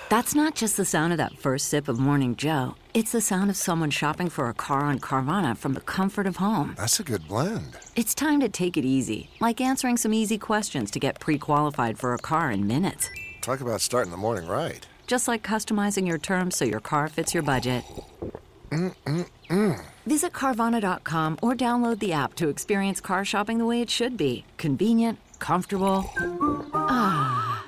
That's not just the sound of that first sip of Morning Joe. It's the sound of someone shopping for a car on Carvana from the comfort of home. That's a good blend. It's time to take it easy, like answering some easy questions to get pre-qualified for a car in minutes. Talk about starting the morning right. Just like customizing your terms so your car fits your budget. Visit Carvana.com or download the app to experience car shopping the way it should be. Convenient, comfortable. Ah.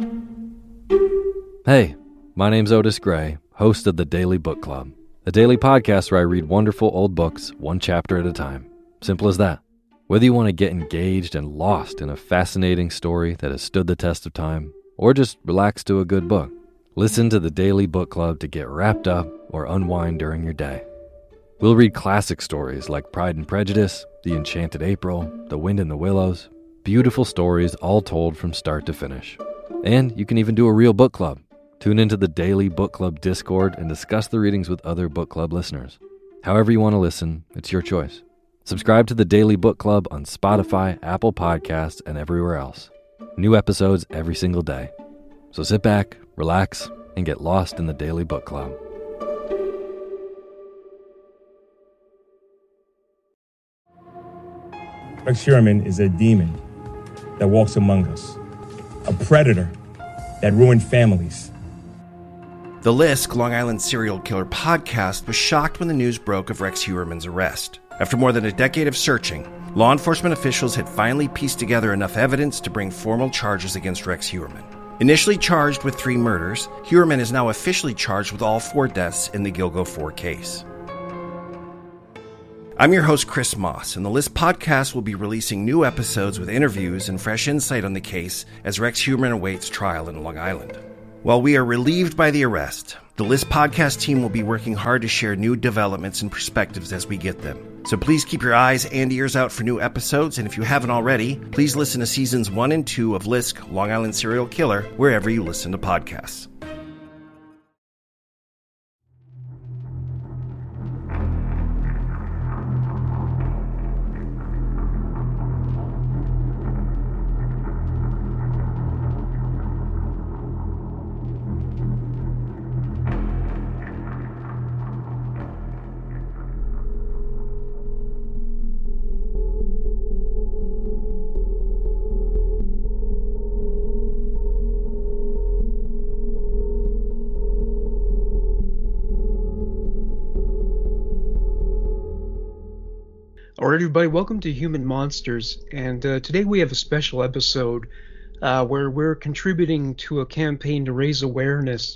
Hey, my name's Otis Gray, host of the Daily Book Club, a daily podcast where I read wonderful old books one chapter at a time. Simple as that. Whether you want to get engaged and lost in a fascinating story that has stood the test of time, or just relax to a good book, listen to the Daily Book Club to get wrapped up or unwind during your day. We'll read classic stories like Pride and Prejudice, The Enchanted April, The Wind in the Willows, beautiful stories all told from start to finish. And you can even do a real book club. Tune into the Daily Book Club Discord and discuss the readings with other book club listeners. However you want to listen, it's your choice. Subscribe to the Daily Book Club on Spotify, Apple Podcasts, and everywhere else. New episodes every single day. So sit back, relax, and get lost in the Daily Book Club. Rex Heuermann is a demon that walks among us, a predator that ruined families. The Lisk, Long Island serial killer podcast, was shocked when the news broke of Rex Heuermann's arrest. After more than a decade of searching, law enforcement officials had finally pieced together enough evidence to bring formal charges against Rex Heuermann. Initially charged with 3 murders, Heuermann is now officially charged with all 4 deaths in the Gilgo 4 case. I'm your host, Chris Moss, and the Lisk podcast will be releasing new episodes with interviews and fresh insight on the case as Rex Heuermann awaits trial in Long Island. While we are relieved by the arrest, the Lisk podcast team will be working hard to share new developments and perspectives as we get them. So please keep your eyes and ears out for new episodes, and if you haven't already, please listen to seasons 1 and 2 of Lisk, Long Island Serial Killer, wherever you listen to podcasts. All right, everybody, welcome to Human Monsters, and today we have a special episode where we're contributing to a campaign to raise awareness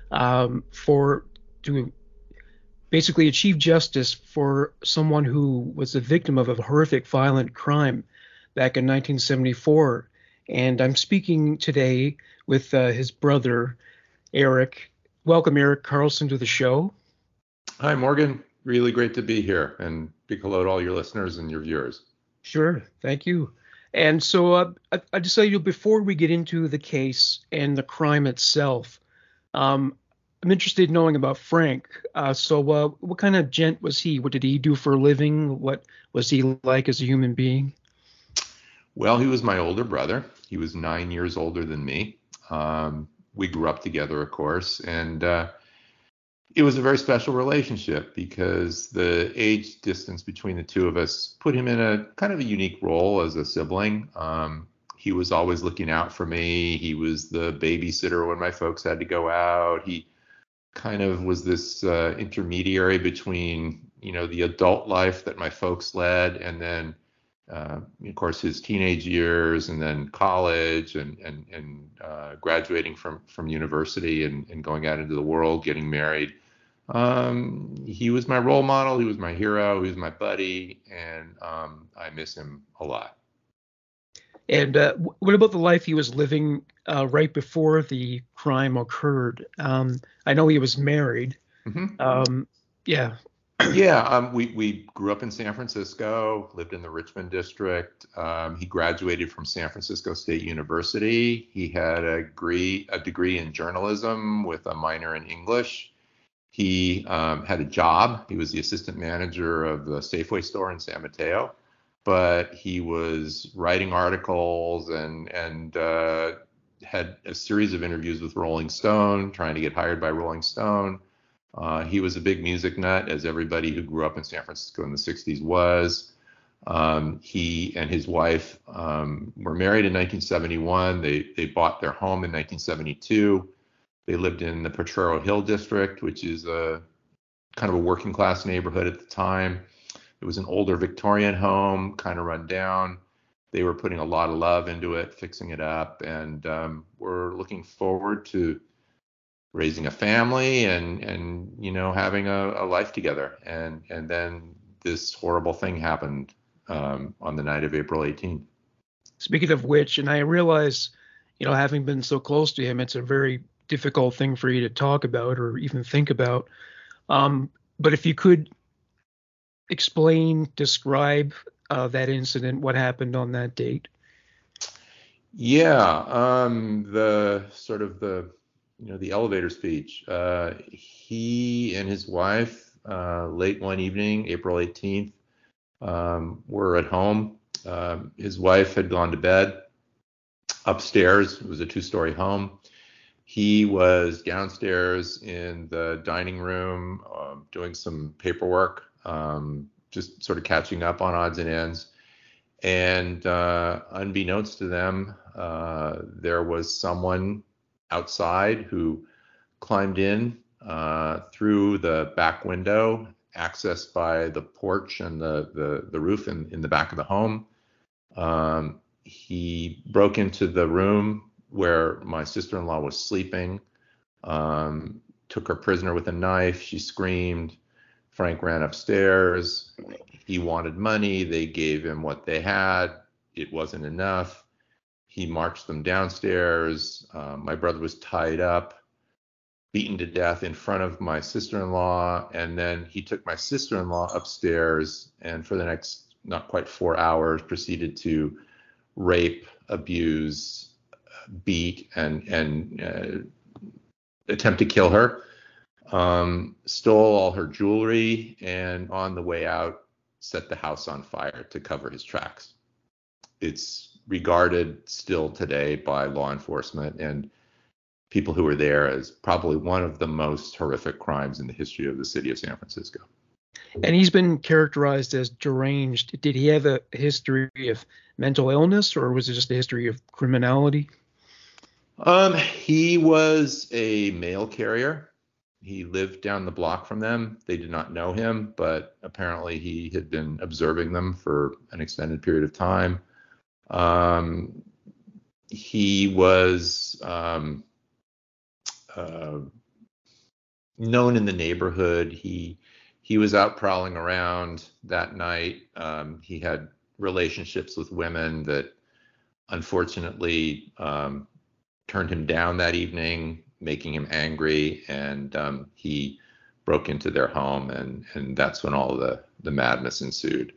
to basically achieve justice for someone who was the victim of a horrific violent crime back in 1974. And I'm speaking today with his brother, Eric. Welcome, Eric Carlson, to the show. Hi, Morgan. Really great to be here, and big hello to all your listeners and your viewers. Sure, thank you. And so I decided before we get into the case and the crime itself, I'm interested in knowing about Frank. So what kind of gent was he? What did he do for a living? What was he like as a human being? Well, he was my older brother. He was 9 years older than me. We grew up together, of course, and it was a very special relationship because the age distance between the two of us put him in a kind of a unique role as a sibling. He was always looking out for me. He was the babysitter when my folks had to go out. He kind of was this intermediary between, the adult life that my folks led and then, of course, his teenage years and then college and graduating from university and going out into the world, getting married. He was my role model. He was my hero. He was my buddy, and I miss him a lot. And what about the life he was living right before the crime occurred? I know he was married. Mm-hmm. Yeah. Yeah. We grew up in San Francisco, lived in the Richmond district. He graduated from San Francisco State University. He had a degree in journalism with a minor in English. He had a job. He was the assistant manager of the Safeway store in San Mateo, but he was writing articles and had a series of interviews with Rolling Stone, trying to get hired by Rolling Stone. He was a big music nut, as everybody who grew up in San Francisco in the 60s was. He and his wife were married in 1971. They bought their home in 1972. They lived in the Potrero Hill district, which is a kind of a working class neighborhood at the time. It was an older Victorian home, kind of run down. They were putting a lot of love into it, fixing it up, and were looking forward to raising a family and having a life together. And then this horrible thing happened on the night of April 18th. Speaking of which, and I realize, having been so close to him, it's a very difficult thing for you to talk about or even think about. But if you could describe that incident, what happened on that date? Yeah, the elevator speech. He and his wife, late one evening, April 18th, were at home. His wife had gone to bed upstairs. It was a 2-story home. He was downstairs in the dining room doing some paperwork, just sort of catching up on odds and ends. And unbeknownst to them, there was someone outside who climbed in through the back window, accessed by the porch and the roof in the back of the home. He broke into the room where my sister-in-law was sleeping, took her prisoner with a knife. She screamed. Frank ran upstairs. He wanted money. They gave him what they had. It wasn't enough. He marched them downstairs. My brother was tied up, beaten to death in front of my sister-in-law. And then he took my sister-in-law upstairs and for the next not quite 4 hours proceeded to rape, abuse, beat, and attempt to kill her. Stole all her jewelry, and on the way out set the house on fire to cover his tracks. It's regarded still today by law enforcement and people who were there as probably one of the most horrific crimes in the history of the city of San Francisco. And he's been characterized as deranged. Did he have a history of mental illness, or was it just a history of criminality? He was a mail carrier. He lived down the block from them. They did not know him, but apparently he had been observing them for an extended period of time. He was known in the neighborhood. He was out prowling around that night. He had relationships with women that unfortunately turned him down that evening, making him angry, and he broke into their home, and that's when all the madness ensued.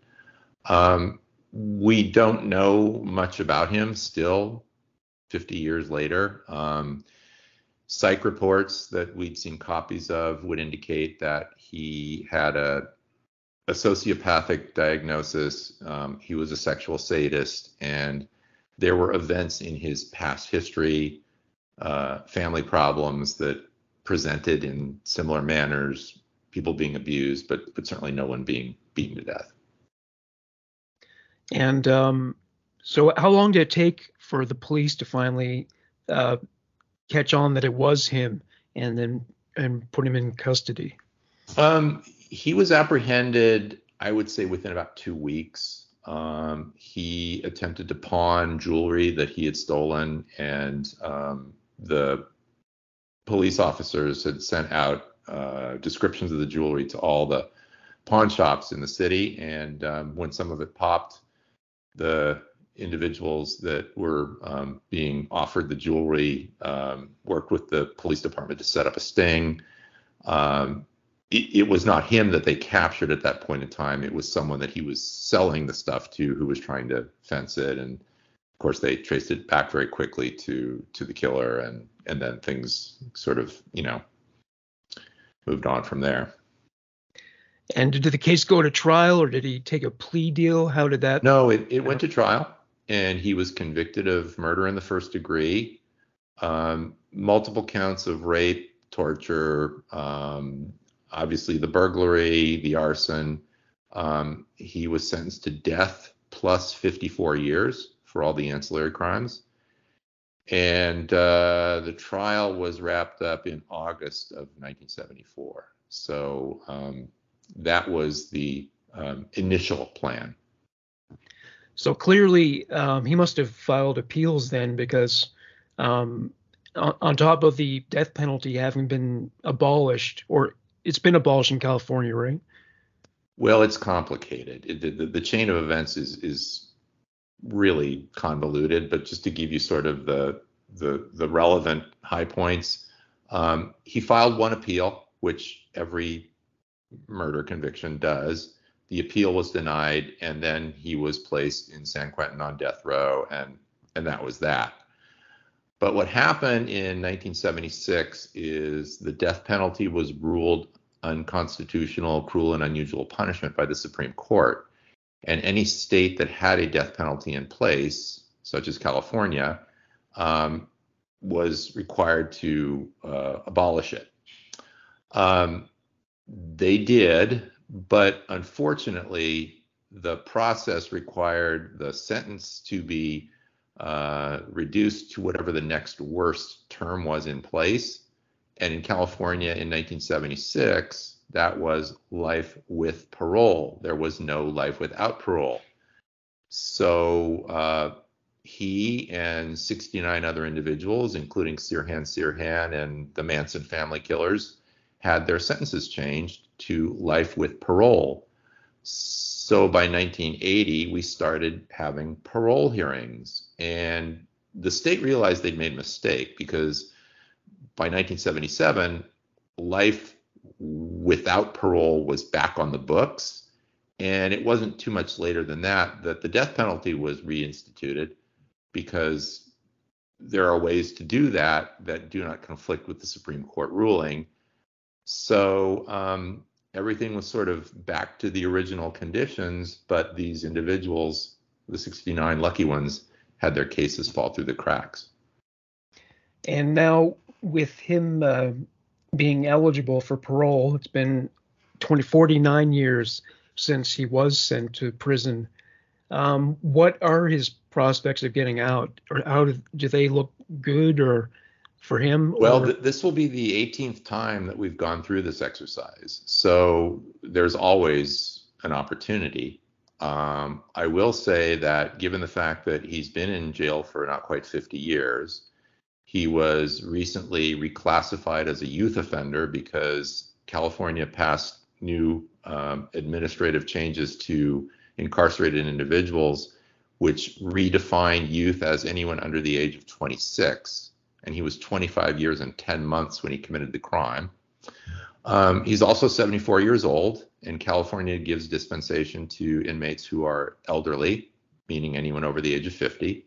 We don't know much about him still 50 years later. Psych reports that we'd seen copies of would indicate that he had a sociopathic diagnosis. He was a sexual sadist, and there were events in his past history, family problems that presented in similar manners, people being abused, but certainly no one being beaten to death. And so how long did it take for the police to finally catch on that it was him and put him in custody? He was apprehended, I would say, within about 2 weeks. He attempted to pawn jewelry that he had stolen, and the police officers had sent out descriptions of the jewelry to all the pawn shops in the city. And when some of it popped, the individuals that were being offered the jewelry worked with the police department to set up a sting. It was not him that they captured at that point in time. It was someone that he was selling the stuff to who was trying to fence it. And of course, they traced it back very quickly to the killer. And then things sort of, moved on from there. And did the case go to trial, or did he take a plea deal? How did that? No, it went to trial, and he was convicted of murder in the first degree. Multiple counts of rape, torture, obviously the burglary, the arson. He was sentenced to death plus 54 years for all the ancillary crimes. And the trial was wrapped up in August of 1974. So that was the initial plan. So clearly, he must have filed appeals then, because on top of the death penalty having been abolished, or it's been abolished in California, right? Well, it's complicated. The chain of events is really convoluted, but just to give you sort of the relevant high points, he filed one appeal, which every murder conviction does. The appeal was denied, and then he was placed in San Quentin on death row, and that was that. But what happened in 1976 is the death penalty was ruled unconstitutional, cruel, and unusual punishment by the Supreme Court. And any state that had a death penalty in place, such as California, was required to abolish it. They did, but unfortunately, the process required the sentence to be reduced to whatever the next worst term was in place. And in California in 1976, that was life with parole. There was no life without parole. So he and 69 other individuals, including Sirhan and the Manson family killers, had their sentences changed to life with parole. So by 1980, we started having parole hearings. And the state realized they'd made a mistake, because by 1977, life without parole was back on the books. And it wasn't too much later than that the death penalty was reinstituted, because there are ways to do that do not conflict with the Supreme Court ruling. So everything was sort of back to the original conditions, but these individuals, the 69 lucky ones, had their cases fall through the cracks. And now, with him being eligible for parole, it's been 49 years since he was sent to prison. What are his prospects of getting out? Or do they look good, or for him? Well, this will be the 18th time that we've gone through this exercise. So there's always an opportunity. I will say that given the fact that he's been in jail for not quite 50 years, he was recently reclassified as a youth offender because California passed new administrative changes to incarcerated individuals, which redefined youth as anyone under the age of 26. And he was 25 years and 10 months when he committed the crime. He's also 74 years old, and California gives dispensation to inmates who are elderly, meaning anyone over the age of 50.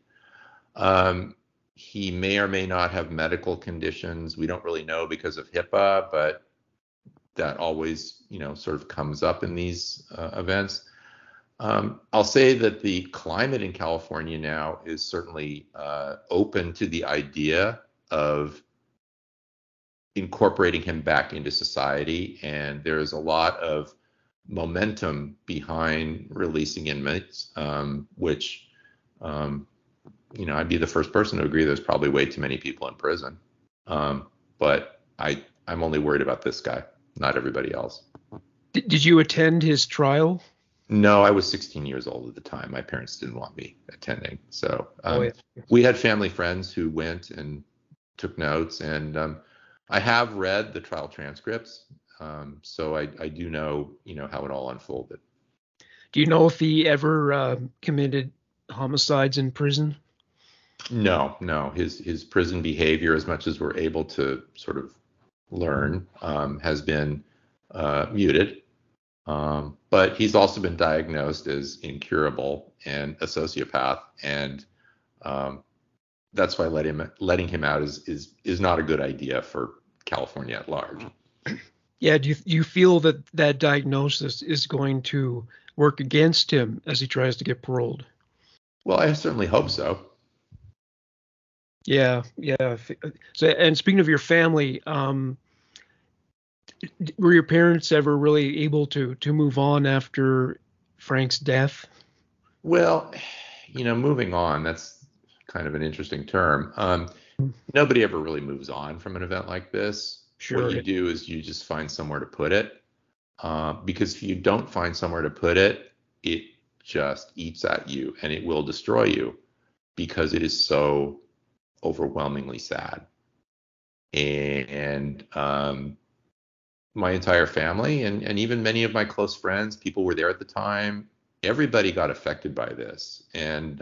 He may or may not have medical conditions. We don't really know because of HIPAA, but that always, sort of comes up in these events. I'll say that the climate in California now is certainly open to the idea of incorporating him back into society, and there's a lot of momentum behind releasing inmates, which, I'd be the first person to agree there's probably way too many people in prison. But I'm only worried about this guy, not everybody else. Did you attend his trial? No, I was 16 years old at the time. My parents didn't want me attending. So yeah. We had family friends who went and took notes, and I have read the trial transcripts. So I do know, how it all unfolded. Do you know if he ever committed homicides in prison? No. His prison behavior, as much as we're able to sort of learn, has been muted. But he's also been diagnosed as incurable and a sociopath, and that's why letting him out is not a good idea for California at large. Yeah, do you feel that diagnosis is going to work against him as he tries to get paroled? Well, I certainly hope so. Yeah. So, and speaking of your family, were your parents ever really able to move on after Frank's death? Well, moving on, that's kind of an interesting term. Nobody ever really moves on from an event like this. Sure. What you do is you just find somewhere to put it. Because if you don't find somewhere to put it, it just eats at you and it will destroy you because it is so overwhelmingly sad. And my entire family and even many of my close friends, people were there at the time, everybody got affected by this. And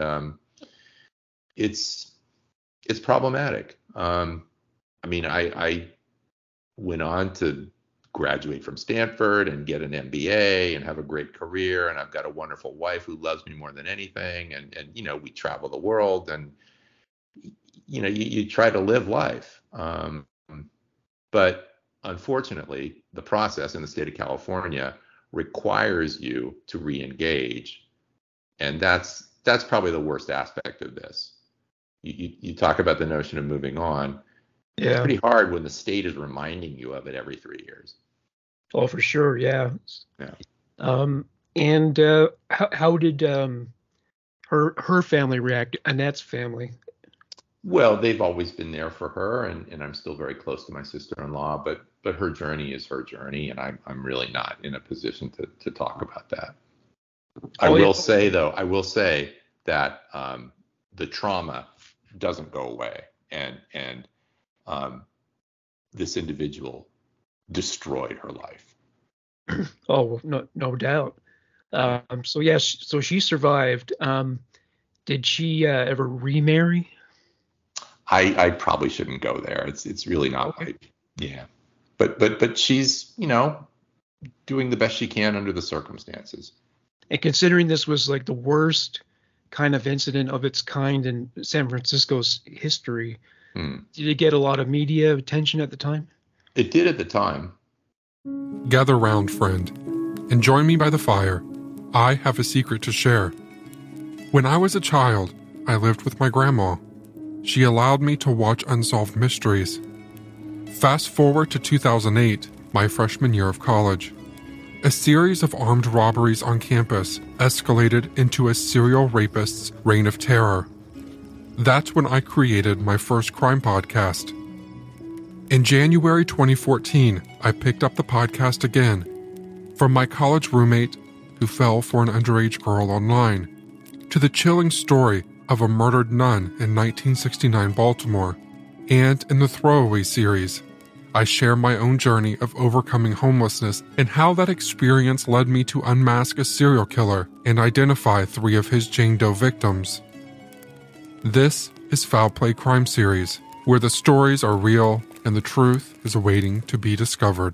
it's problematic. I went on to graduate from Stanford and get an MBA and have a great career. And I've got a wonderful wife who loves me more than anything. And we travel the world and, you try to live life. But unfortunately, the process in the state of California requires you to re-engage. And that's probably the worst aspect of this. You talk about the notion of moving on. Yeah. It's pretty hard when the state is reminding you of it every 3 years. Oh, for sure. Yeah. Yeah. And how did her family react? Annette's family? Well, they've always been there for her, and I'm still very close to my sister-in-law, but her journey is her journey, and I'm really not in a position to talk about that. I will say that the trauma doesn't go away, and this individual destroyed her life. Oh, no doubt. So she survived. Did she ever remarry? I probably shouldn't go there. It's really not right. Yeah. But she's, doing the best she can under the circumstances. And considering this was like the worst kind of incident of its kind in San Francisco's history, did it get a lot of media attention at the time? It did at the time. Gather round, friend, and join me by the fire. I have a secret to share. When I was a child, I lived with my grandma. She allowed me to watch unsolved mysteries. Fast forward to 2008, my freshman year of college. A series of armed robberies on campus escalated into a serial rapist's reign of terror. That's when I created my first crime podcast. In January 2014, I picked up the podcast again. From my college roommate who fell for an underage girl online, to the chilling story of a murdered nun in 1969 Baltimore, and in the Throwaway series, I share my own journey of overcoming homelessness and how that experience led me to unmask a serial killer and identify 3 of his Jane Doe victims. This is Foul Play Crime Series, where the stories are real and the truth is awaiting to be discovered.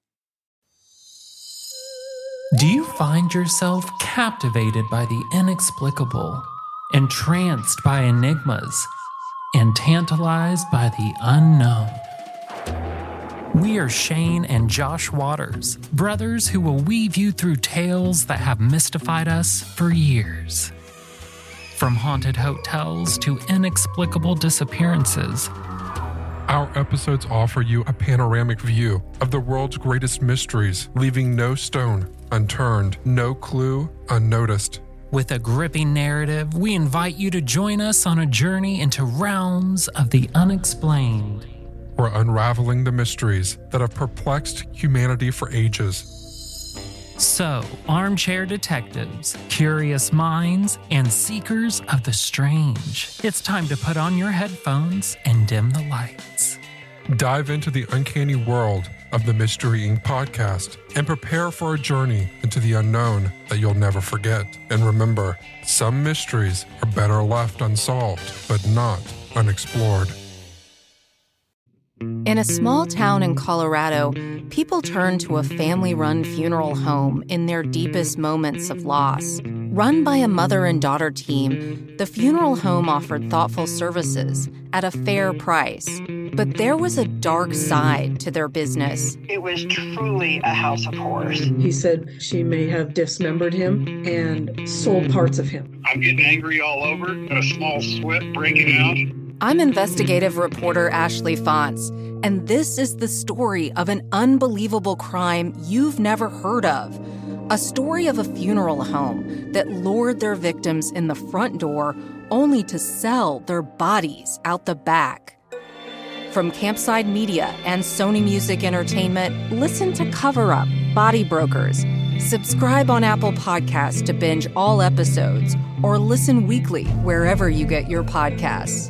Do you find yourself captivated by the inexplicable, entranced by enigmas, and tantalized by the unknown? We are Shane and Josh Waters, brothers who will weave you through tales that have mystified us for years. From haunted hotels to inexplicable disappearances, our episodes offer you a panoramic view of the world's greatest mysteries, leaving no stone unturned, no clue unnoticed. With a gripping narrative, we invite you to join us on a journey into realms of the unexplained. We're unraveling the mysteries that have perplexed humanity for ages. So, armchair detectives, curious minds, and seekers of the strange, it's time to put on your headphones and dim the lights. Dive into the uncanny world of the Mystery Inc. podcast and prepare for a journey into the unknown that you'll never forget. And remember, some mysteries are better left unsolved, but not unexplored. In a small town in Colorado, people turn to a family-run funeral home in their deepest moments of loss. Run by a mother and daughter team, the funeral home offered thoughtful services at a fair price. But there was a dark side to their business. It was truly a house of horrors. He said she may have dismembered him and sold parts of him. I'm getting angry all over, got a small sweat breaking out. I'm investigative reporter Ashley Fonts, and this is the story of an unbelievable crime you've never heard of. A story of a funeral home that lured their victims in the front door only to sell their bodies out the back. From Campside Media and Sony Music Entertainment, listen to Cover Up, Body Brokers. Subscribe on Apple Podcasts to binge all episodes or listen weekly wherever you get your podcasts.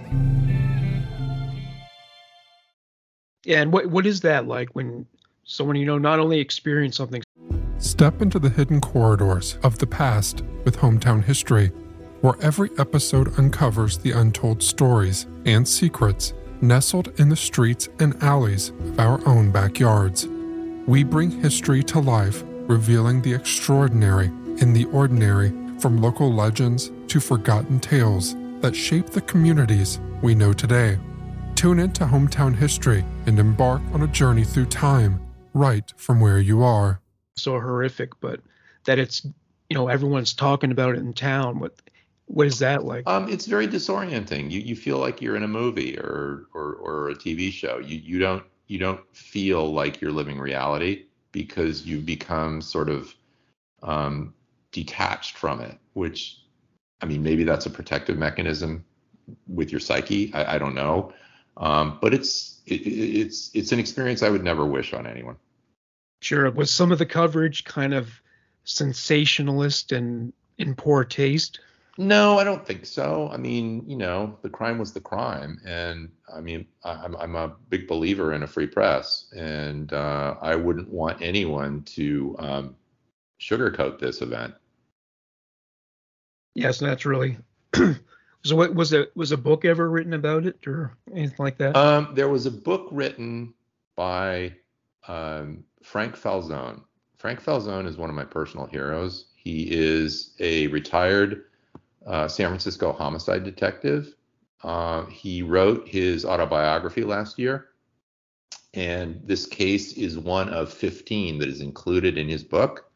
Yeah, and what is that like when someone not only experienced something? Step into the hidden corridors of the past with Hometown History, where every episode uncovers the untold stories and secrets nestled in the streets and alleys of our own backyards. We bring history to life, revealing the extraordinary in the ordinary, from local legends to forgotten tales that shape the communities we know today. Tune into Hometown History and embark on a journey through time, right from where you are. So horrific, but that it's, everyone's talking about it in town. What is that like? It's very disorienting. You feel like you're in a movie or a TV show. You don't feel like you're living reality because you become sort of detached from it, which, maybe that's a protective mechanism with your psyche. I don't know. But it's an experience I would never wish on anyone. Sure. Was some of the coverage kind of sensationalist and in poor taste? No, I don't think so. The crime was the crime. And I'm a big believer in a free press. And I wouldn't want anyone to sugarcoat this event. Yes, naturally. So what was a book ever written about it or anything like that? There was a book written by Frank Falzone. Frank Falzone is one of my personal heroes. He is a retired San Francisco homicide detective. He wrote his autobiography last year, and this case is one of 15 that is included in his book.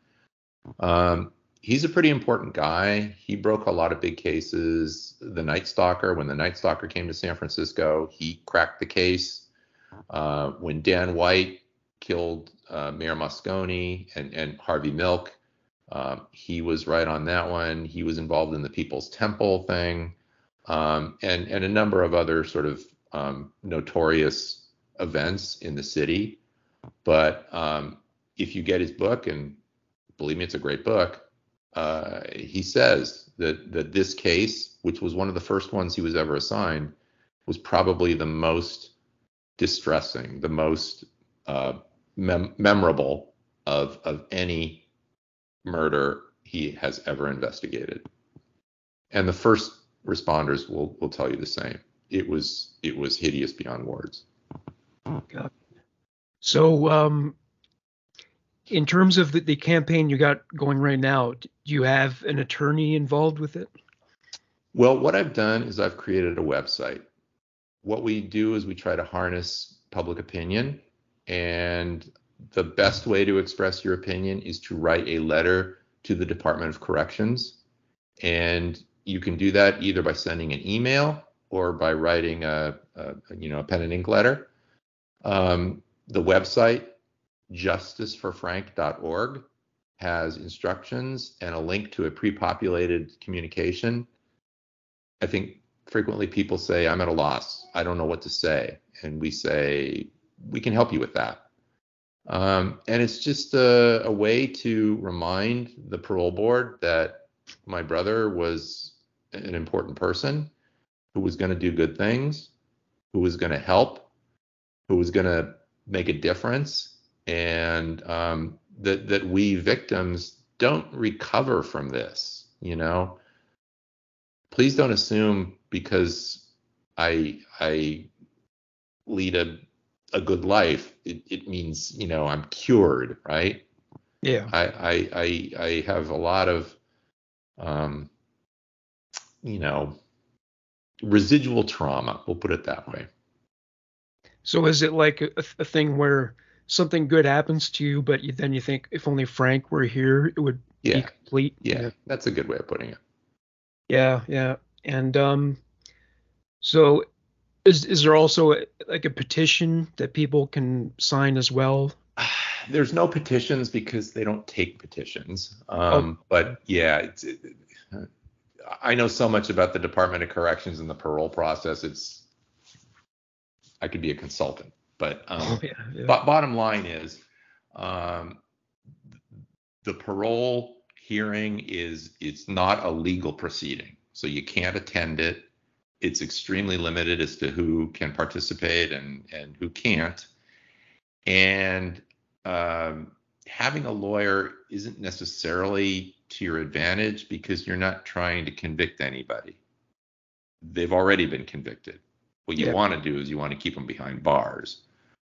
He's a pretty important guy. He broke a lot of big cases. The Night Stalker, when the Night Stalker came to San Francisco, he cracked the case. When Dan White killed Mayor Moscone and Harvey Milk, he was right on that one. He was involved in the People's Temple thing, and a number of other sort of notorious events in the city. But if you get his book, and believe me, it's a great book, he says that this case, which was one of the first ones he was ever assigned, was probably the most distressing, the most memorable of any murder he has ever investigated. And the first responders will tell you the same. It was hideous beyond words. Oh, God. So in terms of the campaign you got going right now, do you have an attorney involved with it? Well, what I've done is I've created a website. What we do is we try to harness public opinion, and the best way to express your opinion is to write a letter to the Department of Corrections. And you can do that either by sending an email or by writing a pen and ink letter. The website, justiceforfrank.org, has instructions and a link to a pre-populated communication. I think frequently people say, I'm at a loss, I don't know what to say. And we say, we can help you with that. And it's just a way to remind the parole board that my brother was an important person who was going to do good things, who was going to help, who was going to make a difference, and that we victims don't recover from this. Please don't assume because I lead a good life, it means, I'm cured, right? Yeah. I have a lot of, residual trauma. We'll put it that way. So is it like a thing where something good happens to you, but then you think if only Frank were here, it would be complete? Yeah, that's a good way of putting it. Yeah. And so Is there also like a petition that people can sign as well? There's no petitions because they don't take petitions. But yeah, I know so much about the Department of Corrections and the parole process. I could be a consultant, but bottom line is, the parole hearing it's not a legal proceeding, so you can't attend it. It's extremely limited as to who can participate and who can't. And having a lawyer isn't necessarily to your advantage because you're not trying to convict anybody. They've already been convicted. What you want to do is you want to keep them behind bars.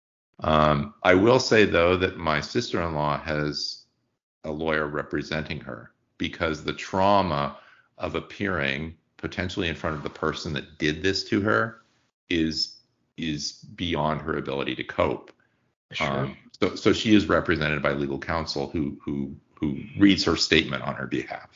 I will say, though, that my sister-in-law has a lawyer representing her because the trauma of appearing potentially in front of the person that did this to her is beyond her ability to cope. Sure. So she is represented by legal counsel who reads her statement on her behalf.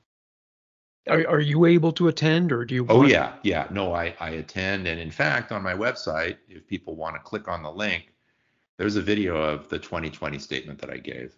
Are you able to attend, or do you? Oh yeah. No, I attend, and in fact, on my website, if people want to click on the link, there's a video of the 2020 statement that I gave.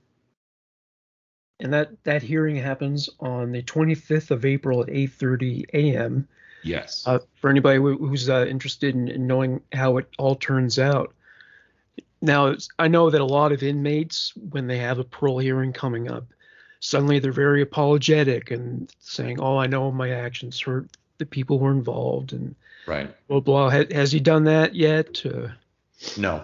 And that hearing happens on the 25th of April at 8:30 a.m. Yes. For anybody who's interested in knowing how it all turns out. Now, I know that a lot of inmates, when they have a parole hearing coming up, suddenly they're very apologetic and saying, "Oh, I know my actions hurt the people who were involved," and right. Blah blah. Has he done that yet? No.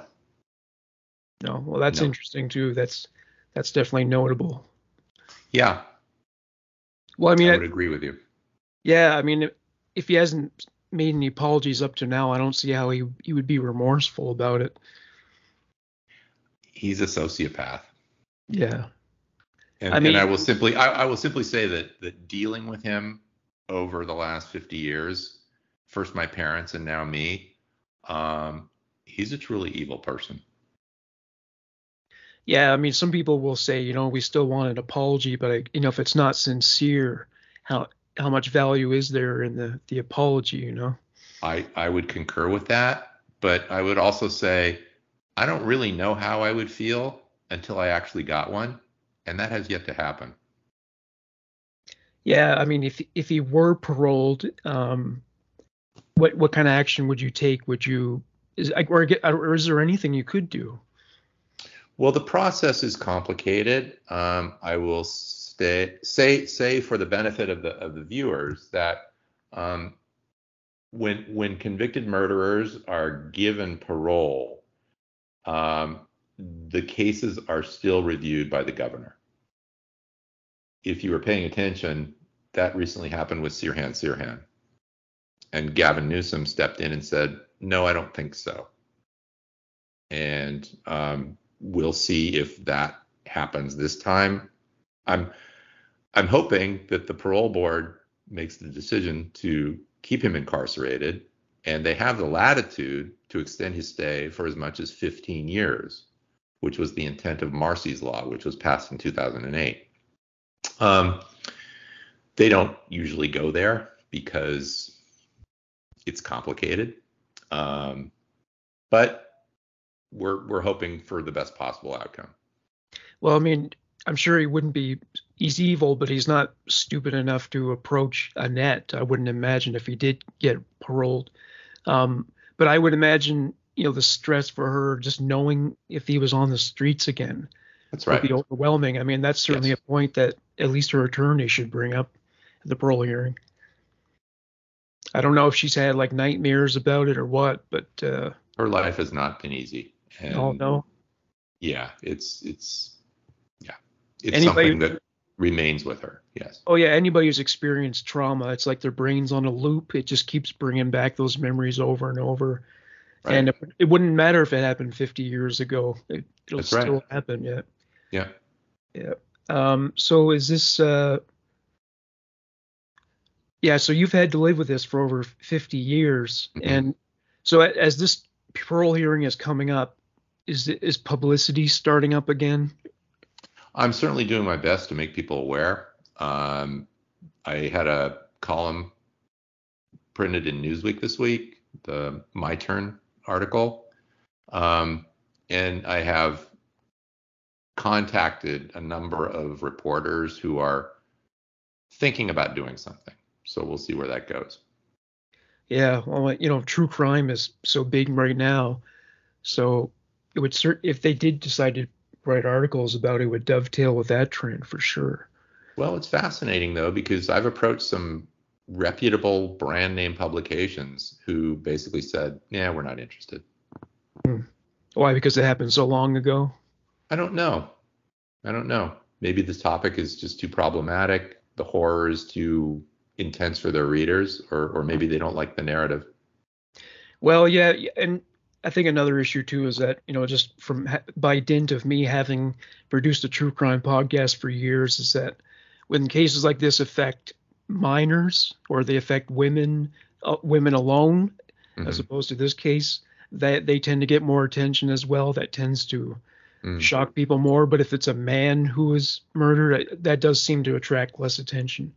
No. Well, that's interesting too. That's definitely notable. Yeah. Well, I mean, I would agree with you. Yeah, I mean, if he hasn't made any apologies up to now, I don't see how he would be remorseful about it. He's a sociopath. Yeah. And I will simply say that dealing with him over the last 50 years, first my parents and now me, he's a truly evil person. Yeah, I mean, some people will say, we still want an apology, but if it's not sincere, how much value is there in the apology? I would concur with that, but I would also say I don't really know how I would feel until I actually got one, and that has yet to happen. Yeah, I mean, if he were paroled, what kind of action would you take? Or is there anything you could do? Well, the process is complicated. I will say for the benefit of the viewers that when convicted murderers are given parole, the cases are still reviewed by the governor. If you were paying attention, that recently happened with Sirhan. And Gavin Newsom stepped in and said, "No, I don't think so." And we'll see if that happens this time. I'm hoping that the parole board makes the decision to keep him incarcerated, and they have the latitude to extend his stay for as much as 15 years, which was the intent of Marsy's Law, which was passed in 2008. They don't usually go there because it's complicated, but we're hoping for the best possible outcome. Well, I mean, I'm sure he's evil, but he's not stupid enough to approach Annette. I wouldn't imagine if he did get paroled. But I would imagine, the stress for her just knowing if he was on the streets again. That's right. Would be overwhelming. I mean, that's certainly a point that at least her attorney should bring up at the parole hearing. I don't know if she's had like nightmares about it or what, but her life has not been easy. And oh no. Yeah, it's something that remains with her. Yes. Oh yeah, anybody who's experienced trauma, it's like their brain's on a loop. It just keeps bringing back those memories over and over. Right. And it wouldn't matter if it happened 50 years ago. It'll still happen. Yeah. Yeah. Yeah. So is this? Yeah. So you've had to live with this for over 50 years, and so as this parole hearing is coming up, is publicity starting up again? I'm certainly doing my best to make people aware. I had a column printed in Newsweek this week the My Turn article. And I have contacted a number of reporters who are thinking about doing something. So we'll see where that goes. Yeah, well, true crime is so big right now. So it would if they did decide to write articles about it, would dovetail with that trend for sure. Well, it's fascinating though, because I've approached some reputable brand name publications who basically said, yeah, we're not interested. Why? Because it happened so long ago? I don't know. Maybe this topic is just too problematic. The horror is too intense for their readers, or maybe they don't like the narrative. Well, yeah. And I think another issue too is that, just by dint of me having produced a true crime podcast for years, is that when cases like this affect minors or they affect women alone, as opposed to this case, that they tend to get more attention as well. That tends to shock people more. But if it's a man who is murdered, that does seem to attract less attention,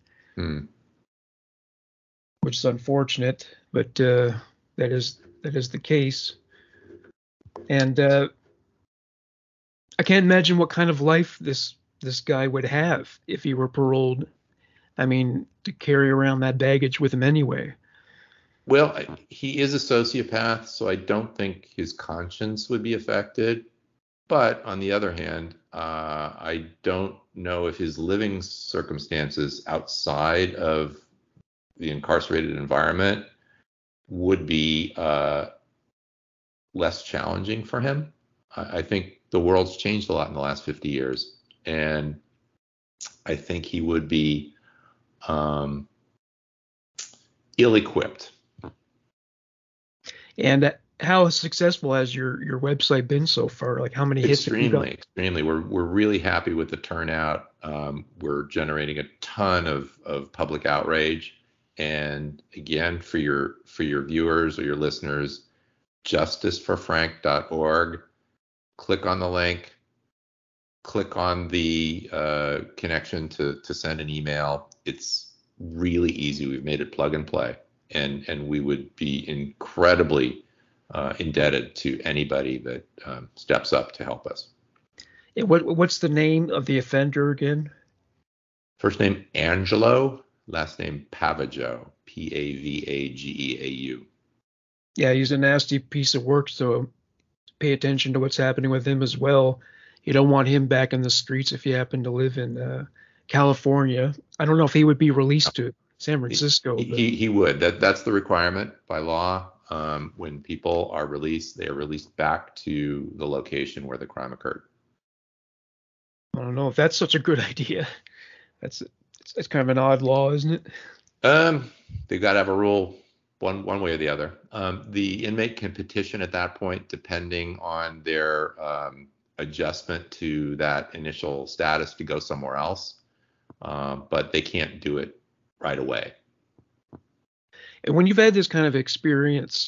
which is unfortunate. But that is the case. And I can't imagine what kind of life this guy would have if he were paroled. I mean, to carry around that baggage with him anyway. Well, he is a sociopath, so I don't think his conscience would be affected. But on the other hand, I don't know if his living circumstances outside of the incarcerated environment would be less challenging for him. I think the world's changed a lot in the last 50 years, and I think he would be ill-equipped. And how successful has your website been so far? Like, how many hits have you got? Extremely. We're really happy with the turnout. We're generating a ton of public outrage. And again, for your viewers or your listeners, justiceforfrank.org. Click on the link. Click on the connection to send an email. It's really easy. We've made it plug and play. And we would be incredibly indebted to anybody that steps up to help us. And what's the name of the offender again? First name Angelo, last name Pavageau, Pavageau. Yeah, he's a nasty piece of work, so pay attention to what's happening with him as well. You don't want him back in the streets if you happen to live in California. I don't know if he would be released to San Francisco. He would. That's the requirement by law. When people are released, they are released back to the location where the crime occurred. I don't know if that's such a good idea. It's kind of an odd law, isn't it? They've got to have a rule one way or the other. The inmate can petition at that point, depending on their adjustment to that initial status, to go somewhere else. But they can't do it right away. And when you've had this kind of experience,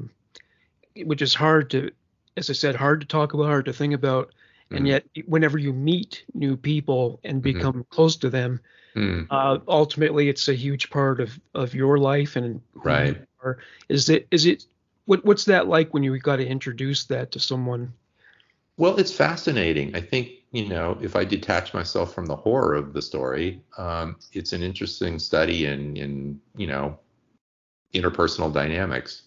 which is hard to, as I said, hard to talk about, hard to think about, and yet whenever you meet new people and become close to them, ultimately it's a huge part of your life. And right. Is it what's that like when you got to introduce that to someone? Well, it's fascinating. I think, if I detach myself from the horror of the story, it's an interesting study in interpersonal dynamics.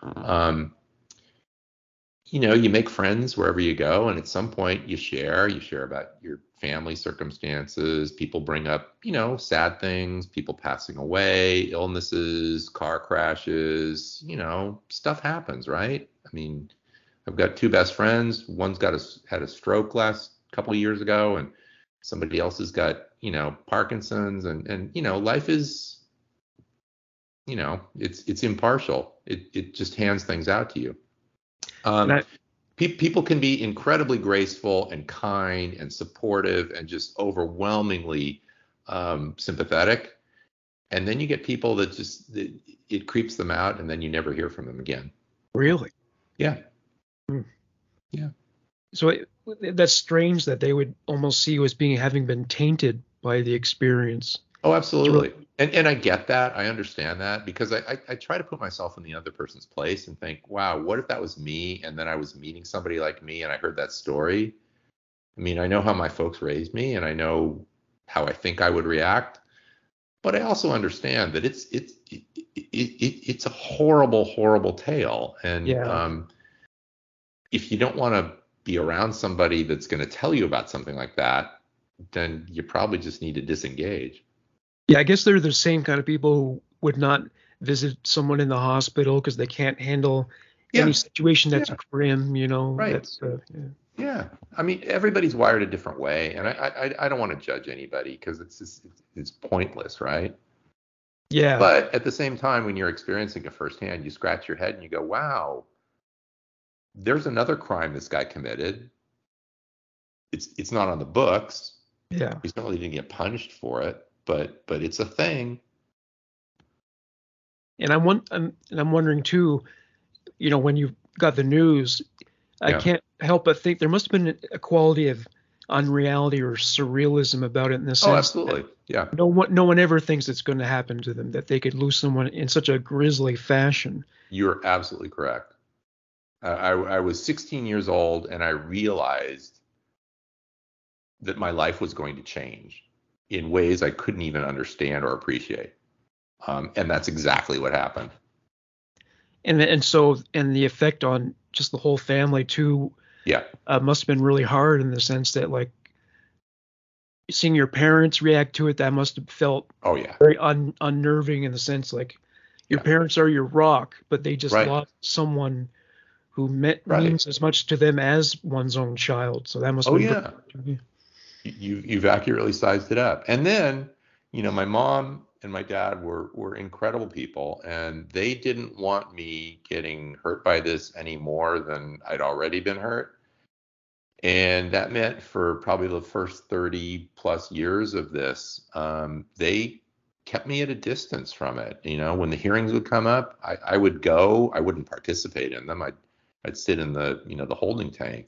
You make friends wherever you go, and at some point you share about your family circumstances. People bring up, sad things, people passing away, illnesses, car crashes, stuff happens, right? I mean, I've got two best friends. One's had a stroke last couple of years ago, and somebody else has got, Parkinson's, and life is, it's impartial. It just hands things out to you. People can be incredibly graceful and kind and supportive and just overwhelmingly sympathetic. And then you get people that it creeps them out, and then you never hear from them again. Really? Yeah. Yeah. So that's strange that they would almost see you as having been tainted by the experience. Oh, absolutely. And I get that. I understand that, because I try to put myself in the other person's place and think, wow, what if that was me? And then I was meeting somebody like me and I heard that story. I mean, I know how my folks raised me and I know how I think I would react, but I also understand that it's a horrible, horrible tale. And if you don't want to be around somebody that's going to tell you about something like that, then you probably just need to disengage. Yeah, I guess they're the same kind of people who would not visit someone in the hospital because they can't handle any situation that's grim, you know. Right. That's, Yeah. I mean, everybody's wired a different way, and I don't want to judge anybody because it's pointless, right? Yeah. But at the same time, when you're experiencing it firsthand, you scratch your head and you go, wow, there's another crime this guy committed. It's not on the books. Yeah. He's not really going to get punished for it, but it's a thing. And I'm wondering too, you know, when you got the news, I can't help but think there must have been a quality of unreality or surrealism about it in the sense. Oh, absolutely. Yeah. No one ever thinks it's going to happen to them, that they could lose someone in such a grisly fashion. You're absolutely correct. I was 16 years old and I realized that my life was going to change in ways I couldn't even understand or appreciate. And that's exactly what happened. And so the effect on just the whole family too, must have been really hard in the sense that, like, seeing your parents react to it, that must have felt very unnerving in the sense, like, your parents are your rock, but they just lost someone who means as much to them as one's own child. So that must have been You've accurately sized it up. And then, you know, my mom and my dad were incredible people, and they didn't want me getting hurt by this any more than I'd already been hurt. And that meant for probably the first 30 plus years of this, they kept me at a distance from it. You know, when the hearings would come up, I would go. I wouldn't participate in them. I'd sit in the holding tank.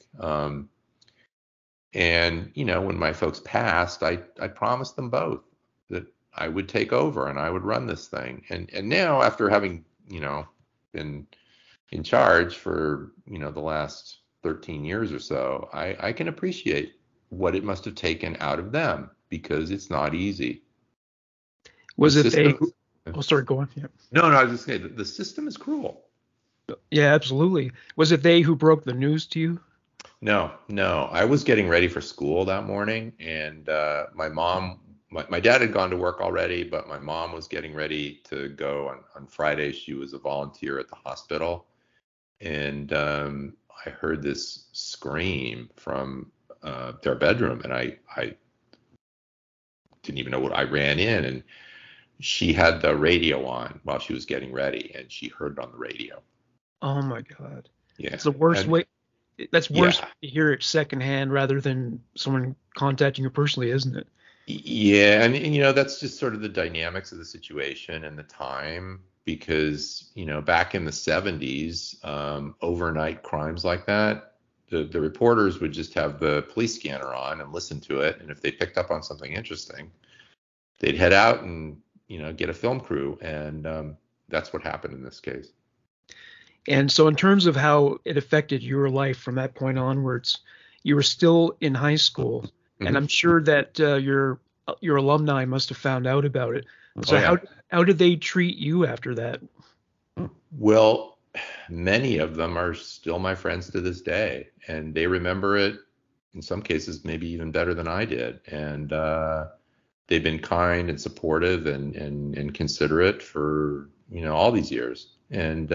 And, you know, when my folks passed, I promised them both that I would take over and I would run this thing. And now, after having, you know, been in charge for, you know, the last 13 years or so, I can appreciate what it must have taken out of them, because it's not easy. Was it they? Oh, sorry, go on. Yeah. No, I was just saying the system is cruel. Yeah, absolutely. Was it they who broke the news to you? No. I was getting ready for school that morning, and my dad had gone to work already, but my mom was getting ready to go on Friday. She was a volunteer at the hospital, and I heard this scream from their bedroom, and I didn't even know what. I ran in, and she had the radio on while she was getting ready, and she heard it on the radio. Oh my God! Yeah, it's the worst way. That's worse to hear it secondhand rather than someone contacting you personally, isn't it? Yeah, and you know, that's just sort of the dynamics of the situation and the time, because, you know, back in the 70s, overnight crimes like that, the reporters would just have the police scanner on and listen to it, and if they picked up on something interesting, they'd head out and, you know, get a film crew, and that's what happened in this case. And so in terms of how it affected your life from that point onwards, you were still in high school, and I'm sure that your alumni must have found out about it. So how did they treat you after that? Well, many of them are still my friends to this day, and they remember it in some cases maybe even better than I did. And they've been kind and supportive and considerate for, you know, all these years. And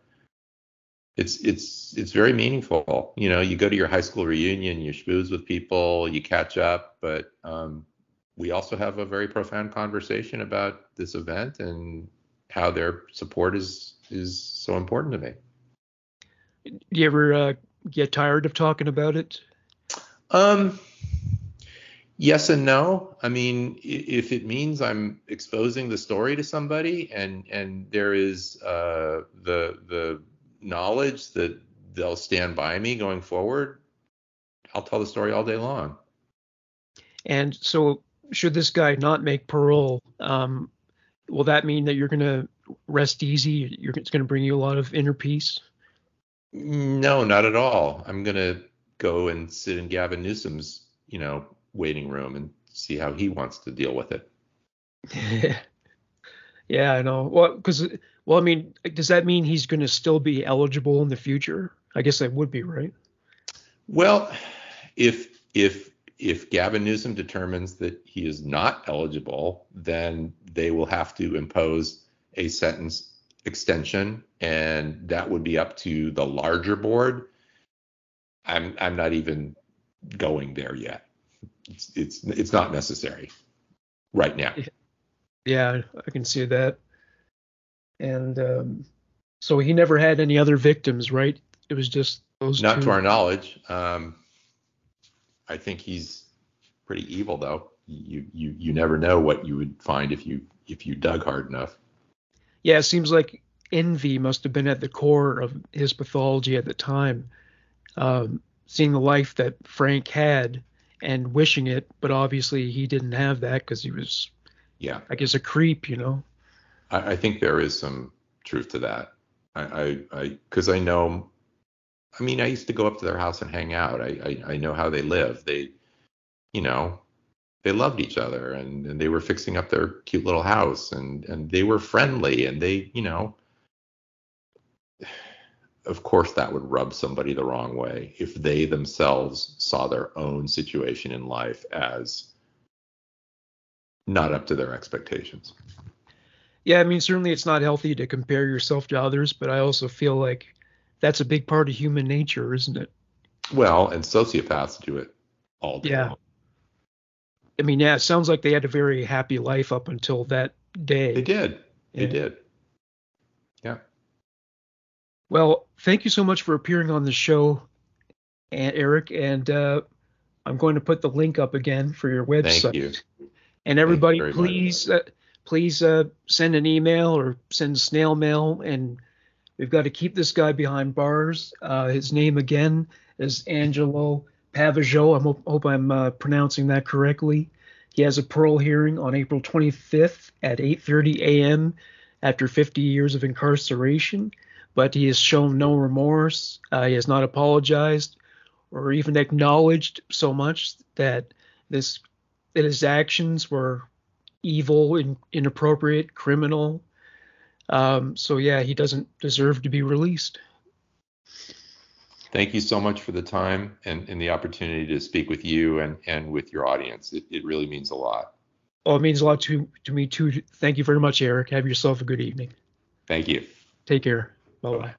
it's very meaningful. You know, you go to your high school reunion, you schmooze with people, you catch up, but we also have a very profound conversation about this event and how their support is so important to me. Do you ever get tired of talking about it? Yes and no. I mean, if it means I'm exposing the story to somebody and there is the knowledge that they'll stand by me going forward, I'll tell the story all day long. And so should this guy not make parole, will that mean that you're going to rest easy? It's going to bring you a lot of inner peace? No, not at all. I'm going to go and sit in Gavin Newsom's, waiting room and see how he wants to deal with it. Yeah, I know. Well, I mean, does that mean he's going to still be eligible in the future? I guess that would be, right? Well, if Gavin Newsom determines that he is not eligible, then they will have to impose a sentence extension, and that would be up to the larger board. I'm not even going there yet. It's not necessary right now. Yeah, I can see that. And so he never had any other victims, right? It was just those Not two. to our knowledge. I think he's pretty evil, though. You never know what you would find if you dug hard enough. Yeah, it seems like envy must have been at the core of his pathology at the time. Seeing the life that Frank had and wishing it, but obviously he didn't have that because he was, I guess, a creep, I think there is some truth to that. Because I know, I used to go up to their house and hang out. I know how they live. They loved each other, and they were fixing up their cute little house, and they were friendly, and they, of course that would rub somebody the wrong way if they themselves saw their own situation in life as not up to their expectations. Yeah, certainly it's not healthy to compare yourself to others, but I also feel like that's a big part of human nature, isn't it? Well, and sociopaths do it all day long. It sounds like they had a very happy life up until that day. They did. They did. Yeah. Well, thank you so much for appearing on the show, Eric. And I'm going to put the link up again for your website. Thank you. And everybody, please send an email or send snail mail. And we've got to keep this guy behind bars. His name again is Angelo Pavageau. I hope I'm pronouncing that correctly. He has a parole hearing on April 25th at 8:30 a.m. after 50 years of incarceration, but he has shown no remorse. He has not apologized or even acknowledged so much that his actions were evil, inappropriate, criminal. He doesn't deserve to be released. Thank you so much for the time and the opportunity to speak with you and with your audience. It really means a lot. Oh, it means a lot to me too. Thank you very much, Eric. Have yourself a good evening. Thank you. Take care. Bye-bye.